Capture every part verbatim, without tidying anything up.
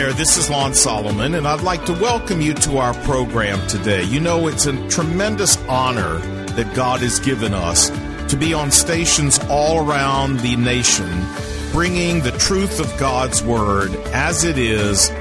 there, this is Lon Solomon, and I'd like to welcome you to our program today. You know, it's a tremendous honor that God has given us to be on stations all around the nation, bringing the truth of God's Word as it is,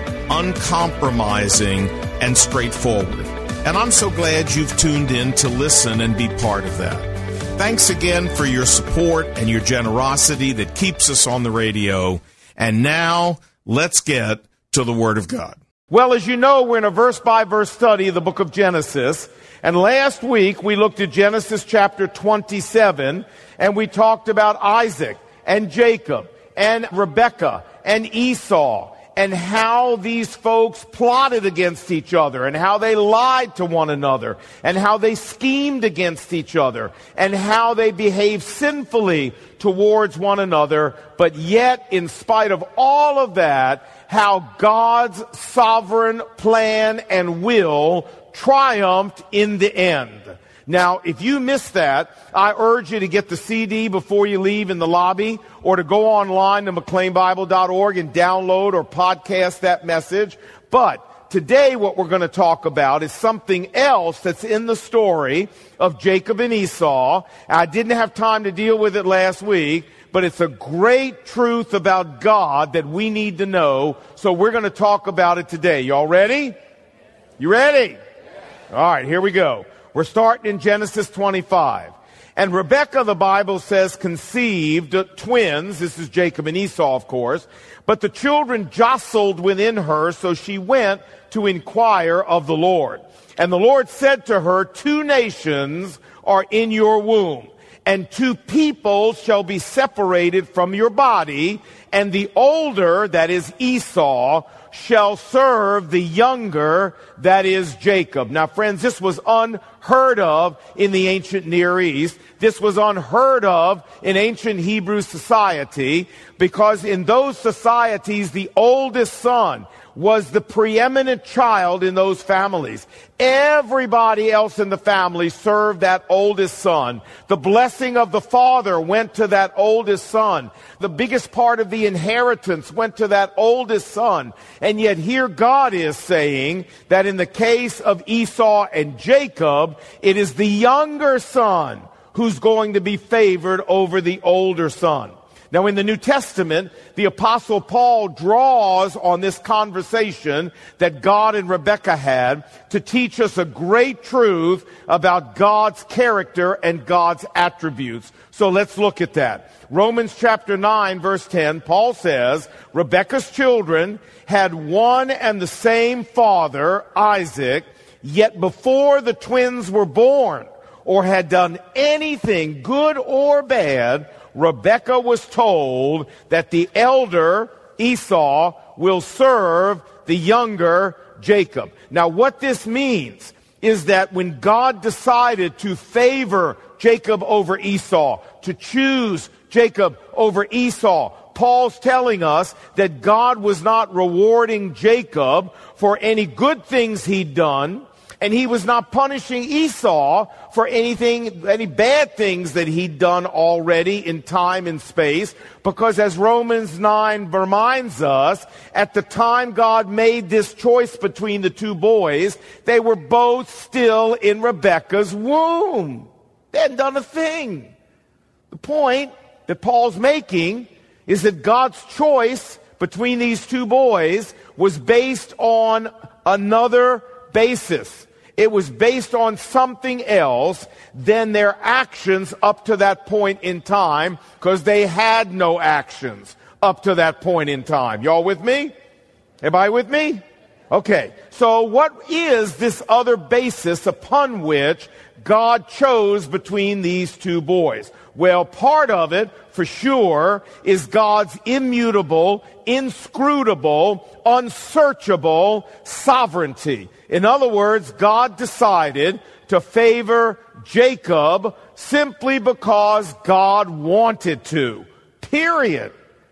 uncompromising and straightforward. And I'm so glad you've tuned in to listen and be part of that. Thanks again for your support and your generosity that keeps us on the radio. And now, let's get to the Word of God. Well, as you know, we're in a verse-by-verse study of the book of Genesis. And last week, we looked at Genesis chapter twenty-seven, and we talked about Isaac and Jacob and Rebekah and Esau, and how these folks plotted against each other, and how they lied to one another, and how they schemed against each other, and how they behaved sinfully towards one another. But yet, in spite of all of that, how God's sovereign plan and will triumphed in the end. Now, if you missed that, I urge you to get the C D before you leave in the lobby, or to go online to mclean bible dot org and download or podcast that message. But today what we're going to talk about is something else that's in the story of Jacob and Esau. I didn't have time to deal with it last week, but it's a great truth about God that we need to know, so we're going to talk about it today. Y'all ready? You ready? All right, here we go. We're starting in Genesis twenty-five. And Rebekah, the Bible says, conceived twins. This is Jacob and Esau, of course. But the children jostled within her, so she went to inquire of the Lord. And the Lord said to her, two nations are in your womb, and two peoples shall be separated from your body, and the older, that is Esau, shall serve the younger, that is Jacob. Now, friends, this was unheard of in the ancient Near East. This was unheard of in ancient Hebrew society, because in those societies, the oldest son was the preeminent child in those families. Everybody else in the family served that oldest son. The blessing of the father went to that oldest son. The biggest part of the inheritance went to that oldest son. And yet here God is saying that in the case of Esau and Jacob, it is the younger son who's going to be favored over the older son. Now, in the New Testament, the Apostle Paul draws on this conversation that God and Rebekah had to teach us a great truth about God's character and God's attributes. So let's look at that. Romans chapter nine, verse ten, Paul says, Rebekah's children had one and the same father, Isaac, yet before the twins were born or had done anything good or bad, Rebekah was told that the elder, Esau, will serve the younger, Jacob. Now, what this means is that when God decided to favor Jacob over Esau, to choose Jacob over Esau, Paul's telling us that God was not rewarding Jacob for any good things he'd done, and he was not punishing Esau for anything, any bad things that he'd done already in time and space. Because as Romans nine reminds us, at the time God made this choice between the two boys, they were both still in Rebekah's womb. They hadn't done a thing. The point that Paul's making is that God's choice between these two boys was based on another basis. It was based on something else than their actions up to that point in time, because they had no actions up to that point in time. Y'all with me? Everybody with me? Okay. So what is this other basis upon which God chose between these two boys? Well, part of it, for sure, is God's immutable, inscrutable, unsearchable sovereignty. In other words, God decided to favor Jacob simply because God wanted to. Period.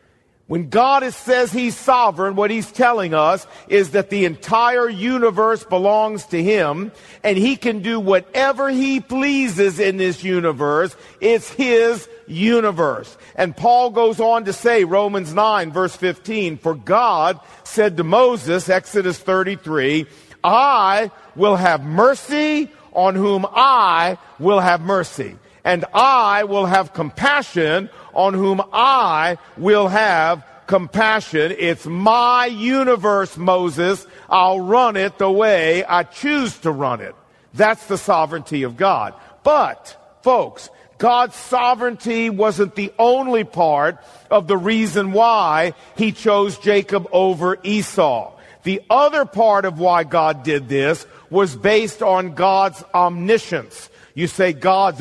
When God is, says he's sovereign, what he's telling us is that the entire universe belongs to him, and he can do whatever he pleases in this universe. It's his universe. And Paul goes on to say, Romans nine, verse fifteen, for God said to Moses, Exodus thirty-three, I will have mercy on whom I will have mercy, and I will have compassion on whom I will have compassion. It's my universe, Moses. I'll run it the way I choose to run it. That's the sovereignty of God. But, folks, God's sovereignty wasn't the only part of the reason why he chose Jacob over Esau. The other part of why God did this was based on God's omniscience. You say God's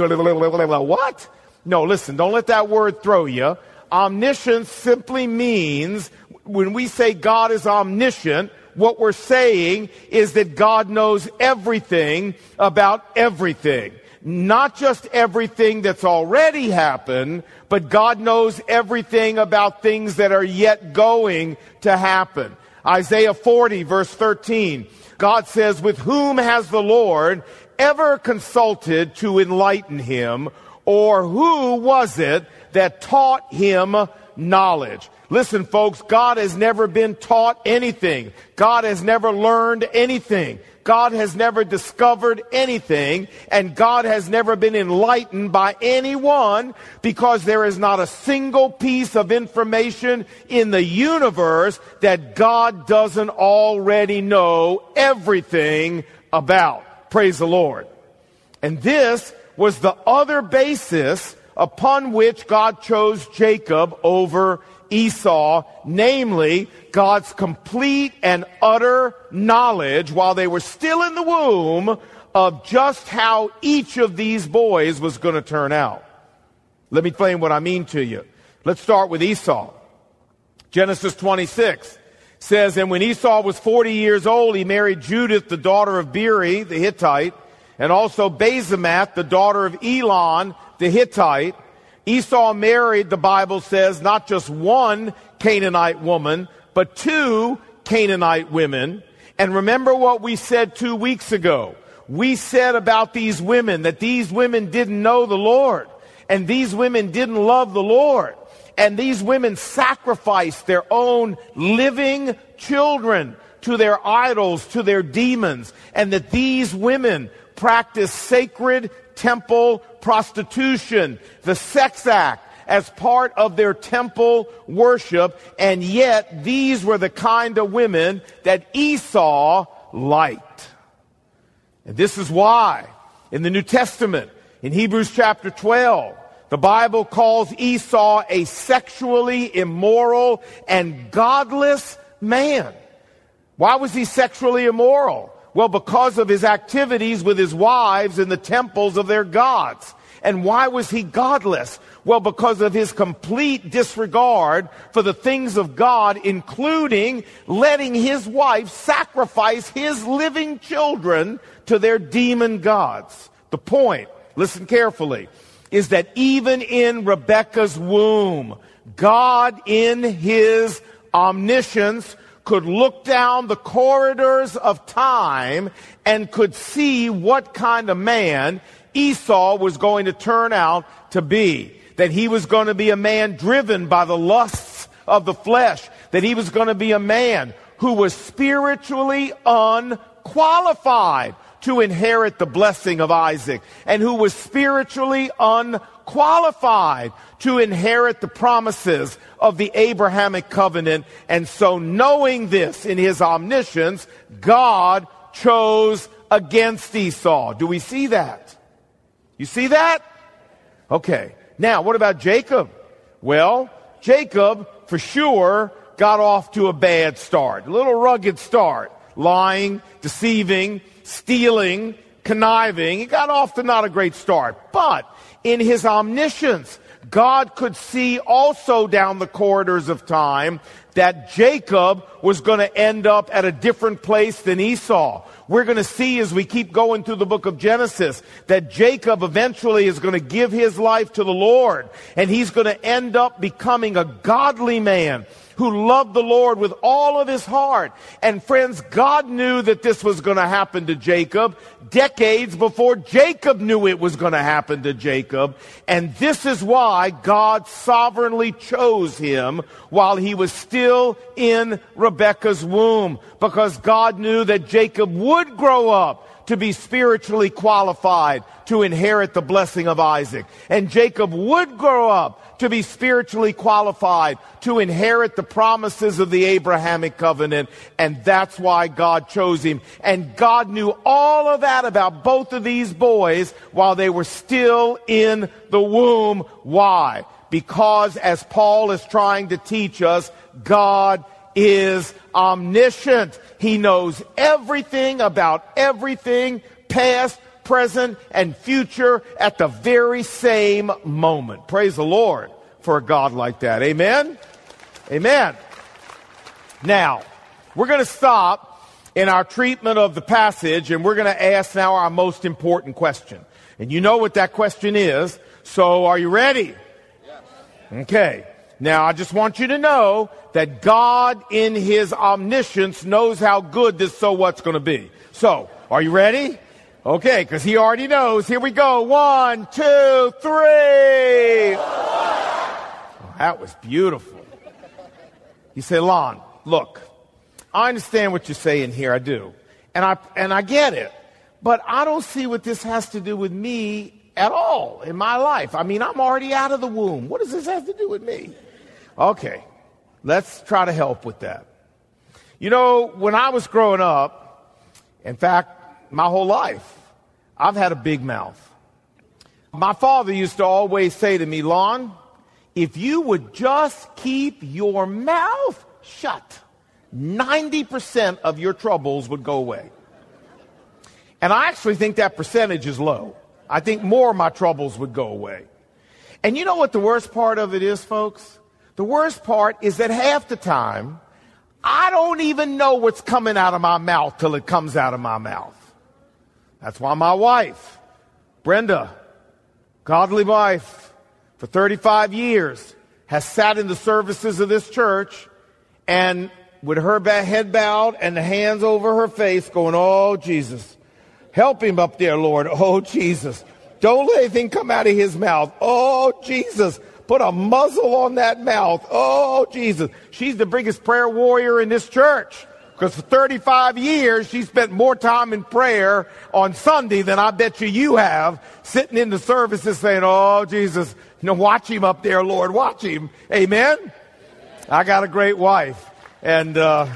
what? No, listen, don't let that word throw you. Omniscience simply means, when we say God is omniscient, what we're saying is that God knows everything about everything. Not just everything that's already happened, but God knows everything about things that are yet going to happen. Isaiah forty, verse thirteen, God says, with whom has the Lord ever consulted to enlighten him? Or who was it that taught him knowledge? Listen, folks, God has never been taught anything. God has never learned anything. God has never discovered anything. And God has never been enlightened by anyone, because there is not a single piece of information in the universe that God doesn't already know everything about. Praise the Lord. And this was the other basis upon which God chose Jacob over Esau, namely God's complete and utter knowledge while they were still in the womb of just how each of these boys was going to turn out. Let me explain what I mean to you. Let's start with Esau. Genesis twenty-six says, and when Esau was forty years old, he married Judith, the daughter of Beeri, the Hittite, and also Basemath, the daughter of Elon, the Hittite. Esau married, the Bible says, not just one Canaanite woman, but two Canaanite women. And remember what we said two weeks ago. We said about these women that these women didn't know the Lord, and these women didn't love the Lord, and these women sacrificed their own living children to their idols, to their demons, and that these women practice sacred temple prostitution, the sex act, as part of their temple worship, and yet these were the kind of women that Esau liked. And this is why in the New Testament, in Hebrews chapter twelve, the Bible calls Esau a sexually immoral and godless man. Why was he sexually immoral? Well, because of his activities with his wives in the temples of their gods. And why was he godless? Well, because of his complete disregard for the things of God, including letting his wife sacrifice his living children to their demon gods. The point, listen carefully, is that even in Rebekah's womb, God in his omniscience could look down the corridors of time and could see what kind of man Esau was going to turn out to be. That he was going to be a man driven by the lusts of the flesh. That he was going to be a man who was spiritually unqualified to inherit the blessing of Isaac, and who was spiritually unqualified to inherit the promises of the Abrahamic covenant. And so, knowing this in his omniscience, God chose against Esau. Do we see that? You see that? Okay. Now, what about Jacob? Well, Jacob, for sure, got off to a bad start. A little rugged start. Lying, deceiving, stealing, conniving. He got off to not a great start. But in his omniscience, God could see also down the corridors of time that Jacob was going to end up at a different place than Esau. We're going to see as we keep going through the book of Genesis that Jacob eventually is going to give his life to the Lord, and he's going to end up becoming a godly man. who loved the Lord with all of his heart. And friends, God knew that this was going to happen to Jacob decades before Jacob knew it was going to happen to Jacob. And this is why God sovereignly chose him while he was still in Rebekah's womb, because God knew that Jacob would grow up to be spiritually qualified to inherit the blessing of Isaac. And Jacob would grow up to be spiritually qualified to inherit the promises of the Abrahamic covenant. And that's why God chose him. And God knew all of that about both of these boys while they were still in the womb. Why? Because, as Paul is trying to teach us, God is omniscient. He knows everything about everything, past, present, and future at the very same moment. Praise the Lord for a God like that. Amen? Amen. Now, we're going to stop in our treatment of the passage, and we're going to ask now our most important question. And you know what that question is, so are you ready? Yes. Okay. Now, I just want you to know that God, in his omniscience, knows how good this so what's going to be. So, are you ready? Okay, because he already knows. Here we go. One, two, three. Oh, that was beautiful. You say, Lon, look, I understand what you're saying here. I do. And I, and I get it. But I don't see what this has to do with me at all in my life. I mean, I'm already out of the womb. What does this have to do with me? Okay, let's try to help with that. You know, when I was growing up, in fact, my whole life, I've had a big mouth. My father used to always say to me, Lon, if you would just keep your mouth shut, ninety percent of your troubles would go away. And I actually think that percentage is low. I think more of my troubles would go away. And you know what the worst part of it is, folks? The worst part is that half the time, I don't even know what's coming out of my mouth till it comes out of my mouth. That's why my wife, Brenda, godly wife, for thirty-five years, has sat in the services of this church and with her head bowed and the hands over her face going, oh, Jesus, help him up there, Lord. Oh, Jesus, don't let anything come out of his mouth. Oh, Jesus. Put a muzzle on that mouth. Oh, Jesus. She's the biggest prayer warrior in this church. Because for thirty-five years, she spent more time in prayer on Sunday than I bet you you have, sitting in the services saying, oh, Jesus, you know, watch him up there, Lord, watch him. Amen? I got a great wife. And, uh,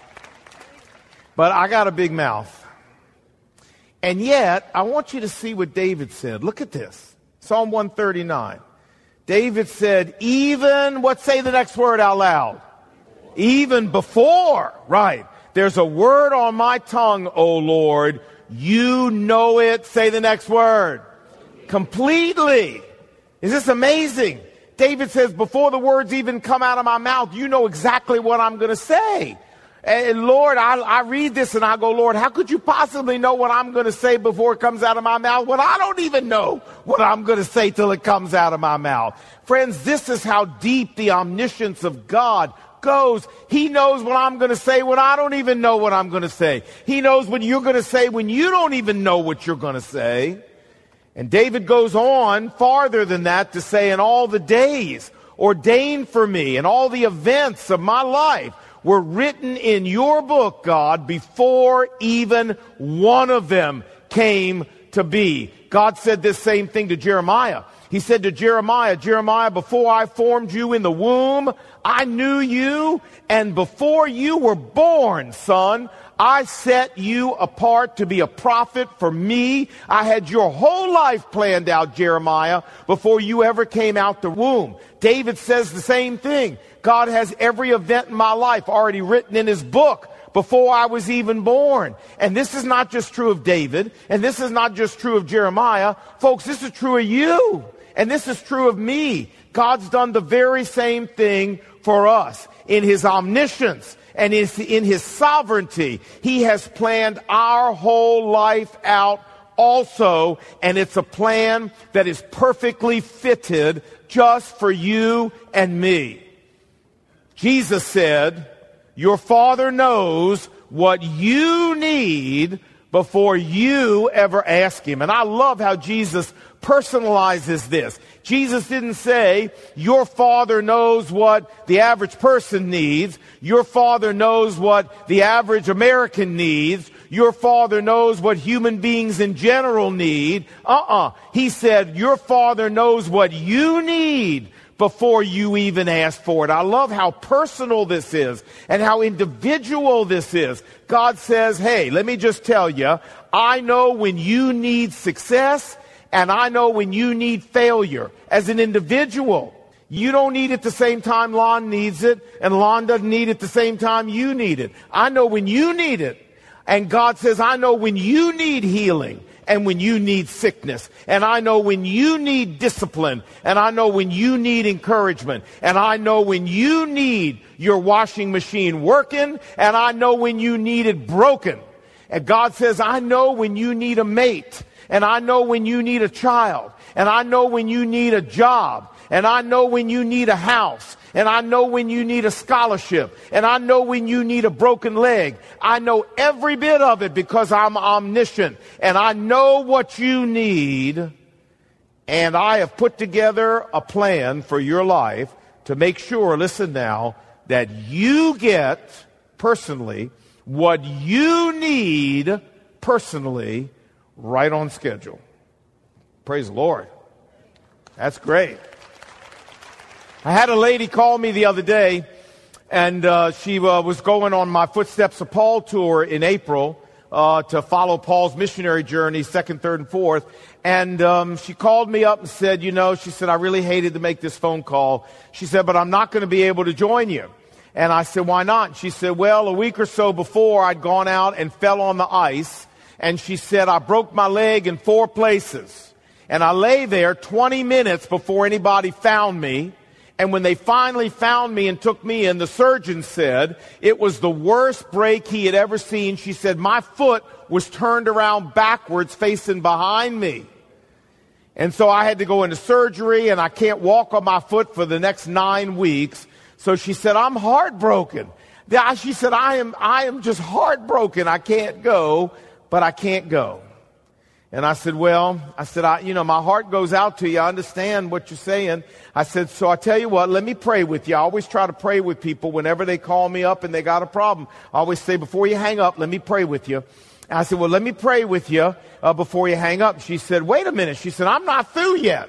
but I got a big mouth. And yet, I want you to see what David said. Look at this. Psalm one thirty-nine. David said, even, what say the next word out loud? Even before, right. There's a word on my tongue, O Lord. You know it. Say the next word. Completely. Is this amazing? David says, before the words even come out of my mouth, you know exactly what I'm going to say. And Lord, I, I read this and I go, Lord, how could you possibly know what I'm going to say before it comes out of my mouth when I don't even know what I'm going to say till it comes out of my mouth? Friends, this is how deep the omniscience of God goes. He knows what I'm going to say when I don't even know what I'm going to say. He knows what you're going to say when you don't even know what you're going to say. And David goes on farther than that to say, in all the days ordained for me and all the events of my life were written in your book, God, before even one of them came to be. God said this same thing to Jeremiah. He said to Jeremiah, Jeremiah, before I formed you in the womb, I knew you, and before you were born, son, I set you apart to be a prophet for me. I had your whole life planned out, Jeremiah, before you ever came out the womb. David says the same thing. God has every event in my life already written in his book before I was even born. And this is not just true of David, and this is not just true of Jeremiah. Folks, this is true of you, and this is true of me. God's done the very same thing for us. In his omniscience and in his sovereignty, he has planned our whole life out also, and it's a plan that is perfectly fitted just for you and me. Jesus said, your Father knows what you need before you ever ask Him. And I love how Jesus personalizes this. Jesus didn't say, your Father knows what the average person needs. Your Father knows what the average American needs. Your Father knows what human beings in general need. Uh-uh. He said, your Father knows what you need before you even ask for it. I love how personal this is and how individual this is. God says, hey, let me just tell you, I know when you need success and I know when you need failure as an individual. You don't need it the same time Lon needs it, and Lon doesn't need it the same time you need it. I know when you need it. And God says, I know when you need healing and when you need sickness. And I know when you need discipline. And I know when you need encouragement. And I know when you need your washing machine working. And I know when you need it broken. And God says, I know when you need a mate. And I know when you need a child. And I know when you need a job. And I know when you need a house. And I know when you need a scholarship. And I know when you need a broken leg. I know every bit of it because I'm omniscient. And I know what you need. And I have put together a plan for your life to make sure, listen now, that you get personally what you need personally right on schedule. Praise the Lord. That's great. I had a lady call me the other day, and uh, she uh, was going on my Footsteps of Paul tour in April uh, to follow Paul's missionary journey, second, third, and fourth. And um, she called me up and said, you know, she said, I really hated to make this phone call. She said, but I'm not going to be able to join you. And I said, why not? She said, well, a week or so before, I'd gone out and fell on the ice. And she said, I broke my leg in four places. And I lay there twenty minutes before anybody found me. And when they finally found me and took me in, the surgeon said it was the worst break he had ever seen. She said, my foot was turned around backwards facing behind me. And so I had to go into surgery, and I can't walk on my foot for the next nine weeks. So she said, I'm heartbroken. She said, I am, I am just heartbroken. I can't go, but I can't go. And I said, well, I said, I, you know, my heart goes out to you. I understand what you're saying. I said, so I tell you what, let me pray with you. I always try to pray with people whenever they call me up and they got a problem. I always say, before you hang up, let me pray with you. And I said, well, let me pray with you uh, before you hang up. She said, wait a minute. She said, I'm not through yet.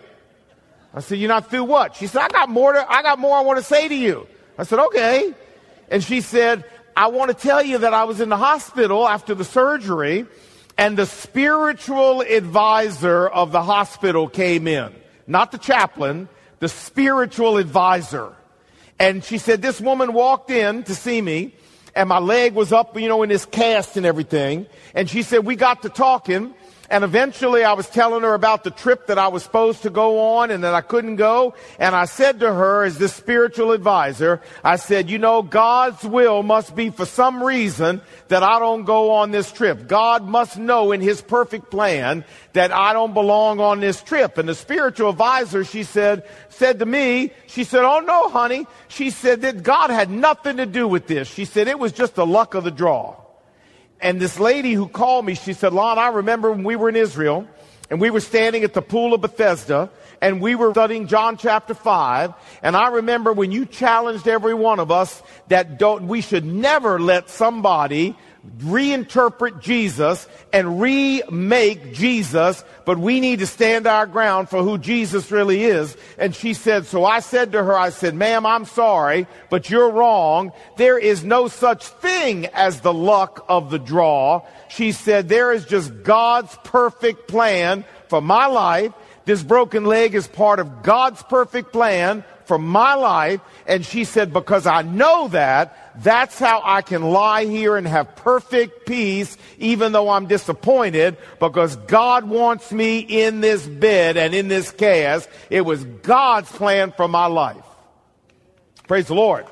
I said, you're not through what? She said, I got more to, I got more I want to say to you. I said, okay. And she said, I want to tell you that I was in the hospital after the surgery, and the spiritual advisor of the hospital came in. Not the chaplain, the spiritual advisor. And she said, this woman walked in to see me, and my leg was up, you know, in this cast and everything. And she said, we got to talking. And eventually I was telling her about the trip that I was supposed to go on and that I couldn't go. And I said to her, as this spiritual advisor, I said, you know, God's will must be for some reason that I don't go on this trip. God must know in His perfect plan that I don't belong on this trip. And the spiritual advisor, she said, said to me, she said, oh no, honey. She said that God had nothing to do with this. She said it was just the luck of the draw. And this lady who called me, she said, Lon, I remember when we were in Israel, and we were standing at the pool of Bethesda, and we were studying John chapter five, and I remember when you challenged every one of us that don't, we should never let somebody reinterpret Jesus and remake Jesus, but we need to stand our ground for who Jesus really is. And she said, so I said to her, I said, ma'am, I'm sorry, but you're wrong. There is no such thing as the luck of the draw. She said, there is just God's perfect plan for my life. This broken leg is part of God's perfect plan for my life. And she said, because I know that, that's how I can lie here and have perfect peace, even though I'm disappointed, because God wants me in this bed and in this cast. It was God's plan for my life. Praise the Lord.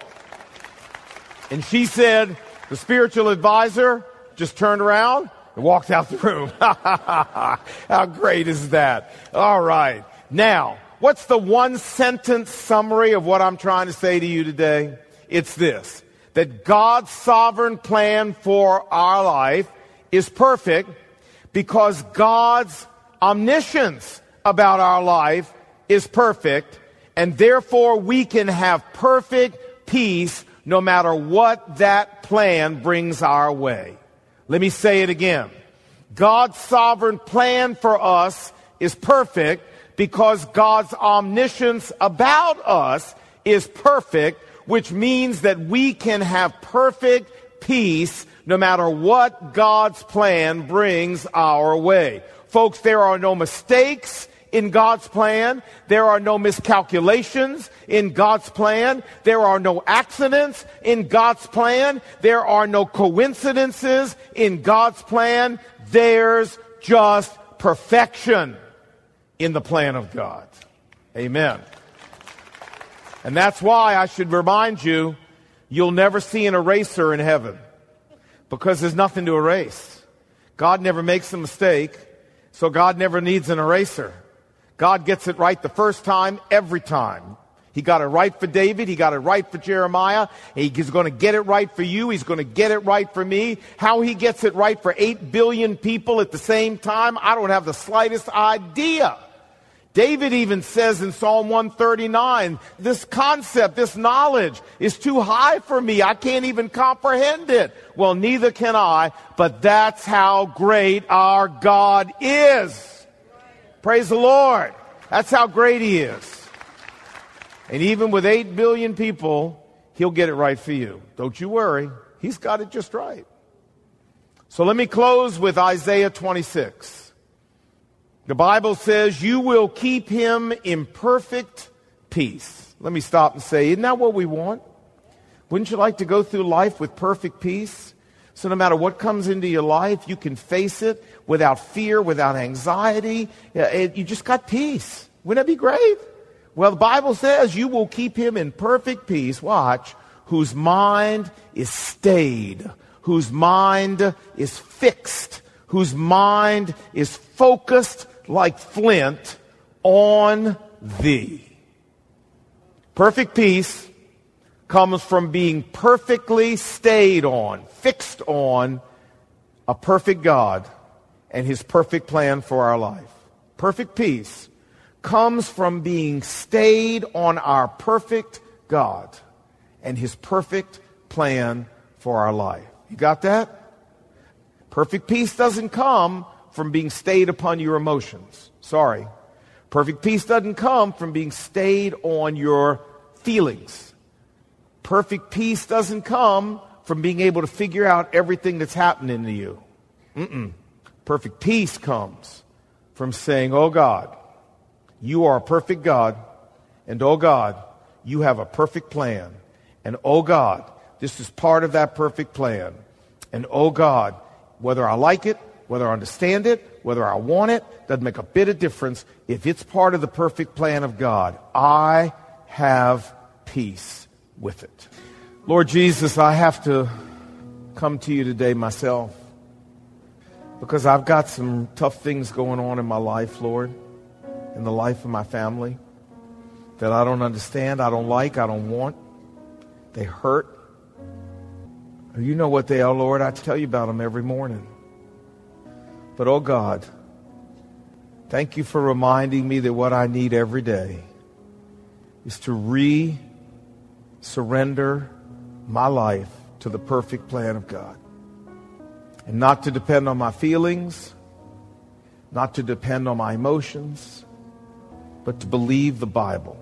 And she said, the spiritual advisor just turned around and walked out the room. How great is that? All right. Now, what's the one sentence summary of what I'm trying to say to you today? It's this, that God's sovereign plan for our life is perfect because God's omniscience about our life is perfect, and therefore we can have perfect peace no matter what that plan brings our way. Let me say it again. God's sovereign plan for us is perfect because God's omniscience about us is perfect, which means that we can have perfect peace no matter what God's plan brings our way. Folks, there are no mistakes in God's plan. There are no miscalculations in God's plan. There are no accidents in God's plan. There are no coincidences in God's plan. There's just perfection in the plan of God. Amen. And that's why I should remind you, you'll never see an eraser in heaven because there's nothing to erase. God never makes a mistake, so God never needs an eraser. God gets it right the first time, every time. He got it right for David. He got it right for Jeremiah. He's going to get it right for you. He's going to get it right for me. How he gets it right for eight billion people at the same time, I don't have the slightest idea. David even says in Psalm one thirty-nine, this concept, this knowledge is too high for me. I can't even comprehend it. Well, neither can I, but that's how great our God is. Praise the Lord. That's how great he is. And even with eight billion people, he'll get it right for you. Don't you worry. He's got it just right. So let me close with Isaiah twenty-six. The Bible says, you will keep him in perfect peace. Let me stop and say, isn't that what we want? Wouldn't you like to go through life with perfect peace? So no matter what comes into your life, you can face it without fear, without anxiety. You just got peace. Wouldn't that be great? Well, the Bible says you will keep him in perfect peace, watch, whose mind is stayed, whose mind is fixed, whose mind is focused like flint on thee. Perfect peace comes from being perfectly stayed on, fixed on a perfect God and his perfect plan for our life. Perfect peace comes from being stayed on our perfect God and his perfect plan for our life. You got that? Perfect peace doesn't come from being stayed upon your emotions. Sorry. Perfect peace doesn't come from being stayed on your feelings. Perfect peace doesn't come from being able to figure out everything that's happening to you. Mm-mm. Perfect peace comes from saying, oh God, you are a perfect God, and oh God, you have a perfect plan. And oh God, this is part of that perfect plan. And oh God, whether I like it, whether I understand it, whether I want it, doesn't make a bit of difference. If it's part of the perfect plan of God, I have peace with it. Lord Jesus, I have to come to you today myself because I've got some tough things going on in my life, Lord, in the life of my family that I don't understand, I don't like, I don't want. They hurt. You know what they are, Lord. I tell you about them every morning. But, oh God, thank you for reminding me that what I need every day is to re-surrender my life to the perfect plan of God. And not to depend on my feelings, not to depend on my emotions, but to believe the Bible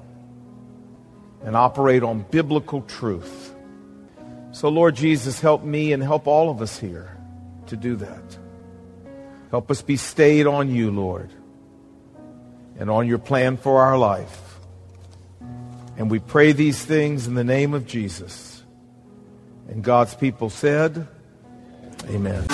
and operate on biblical truth. So, Lord Jesus, help me and help all of us here to do that. Help us be stayed on you, Lord, and on your plan for our life. And we pray these things in the name of Jesus. And God's people said, amen.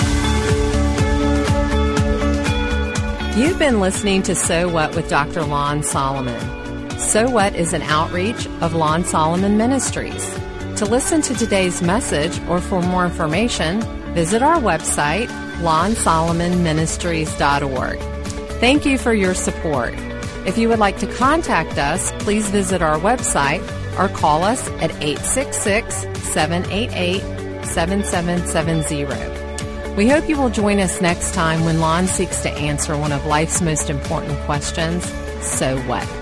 You've been listening to So What with Doctor Lon Solomon. So What is an outreach of Lon Solomon Ministries. To listen to today's message or for more information, visit our website, lon solomon ministries dot org. Thank you for your support. If you would like to contact us, please visit our website or call us at eight six six, seven eight eight, seven seven seven zero. We hope you will join us next time when Lon seeks to answer one of life's most important questions, so what?